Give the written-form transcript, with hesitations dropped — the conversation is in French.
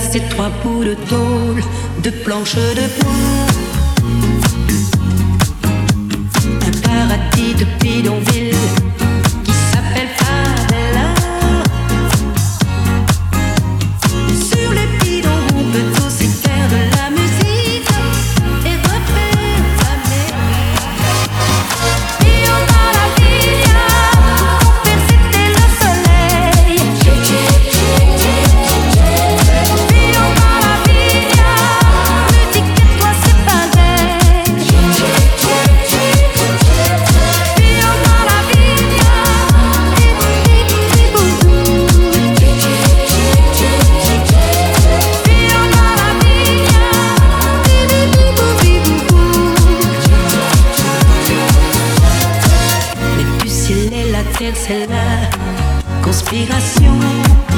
ces trois bouts de tôle, de planches de bois. Un paradis de bidonville qui s'appelle Favela. Sur les bidons, on peut aussi faire de la musique et refaire la mélodie. Io maravilla, pour faire c'était le soleil. Io maravilla, musique et toi c'est pareil. Io maravilla, mais du ciel et la terre c'est la conspiration.